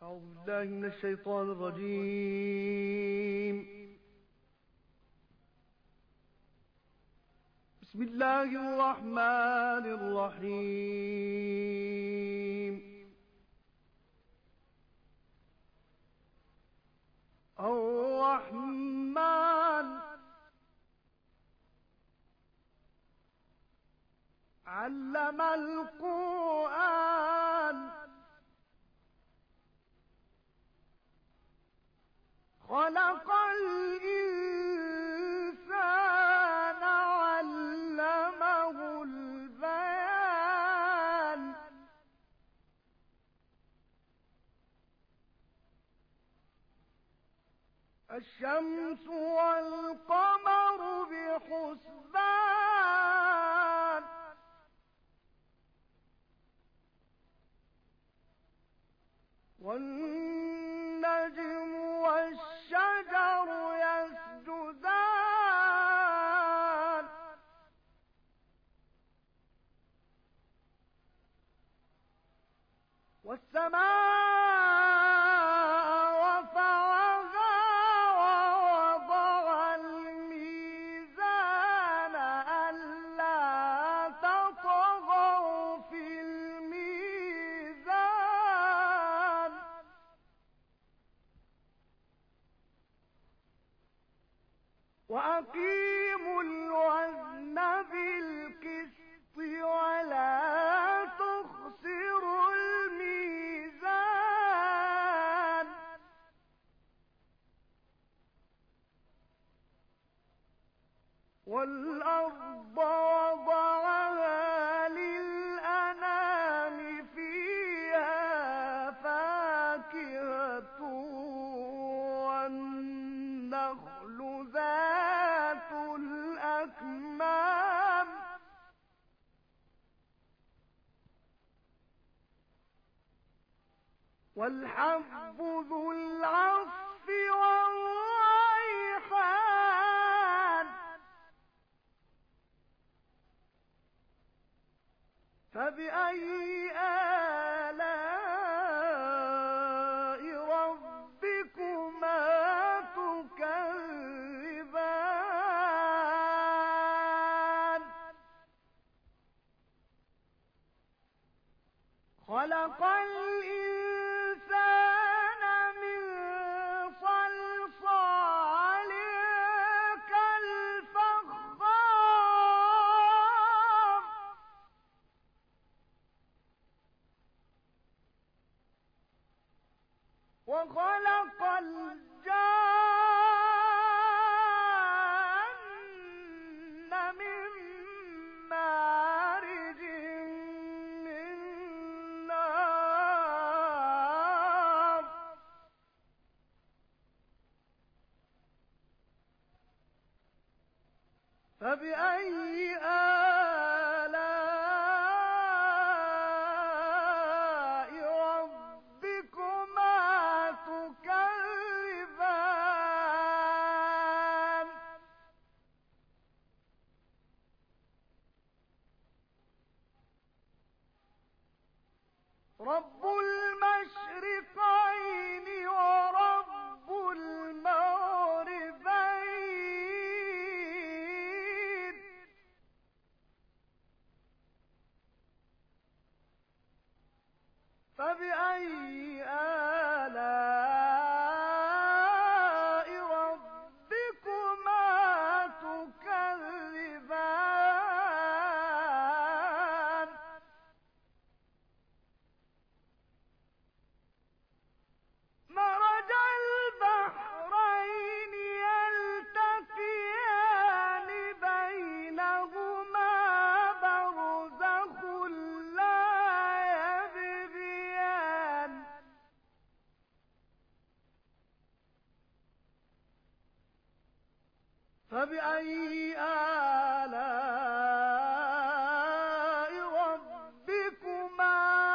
أعوذ بالله من الشيطان الرجيم. بسم الله الرحمن الرحيم. الرحمن علم القرآن خلق الإنسان علمه البيان الشمس والقمر بحسبان والنجم والشجر يسجدان والسماء رفعها ووضع الميزان ألا تطغوا في الميزان وأقيموا الوزن بالقسط ولا تخسروا الميزان والأرض وضعها للأنام فيها فاكهة والنخل ذات الأكمام والحب ذو العصف والريحان فبأي آلاء ربكما تكذبان خلق الإنسان من صلصال كالفخار وخلق الجان من مارج من نار فبأي آلاء ربكما تكذبان رب المشرقين ورب المغربين فبأي آلاء ربكما تكذبان مرج البحرين يلتقيان بينهما برزخ لا يبغيان فبأي آلاء ربكما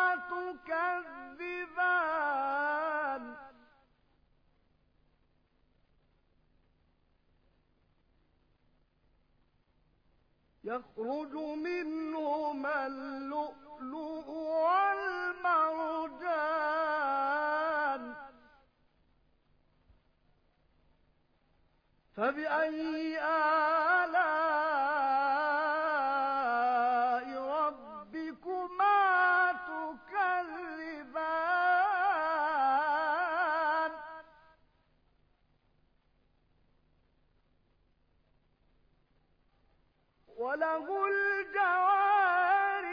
تكذبان يخرج منهما اللؤلؤ والمرجان فبأي آلاء ربكما تكذبان وله الجوار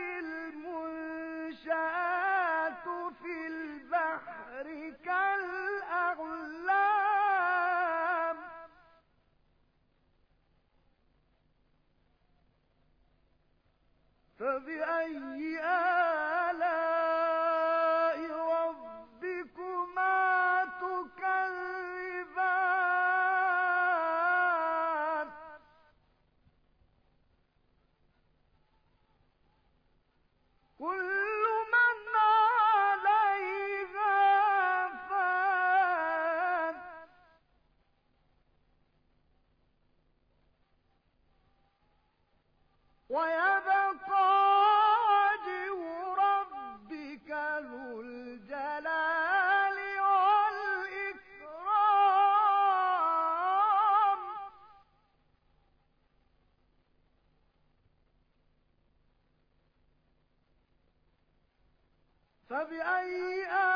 المنشآت في البحر كالأعلام فبأي آلاء ربكما تكذبان كل من عليها فان ويبقى وجه ربك ذو الجلال والإكرام فبأي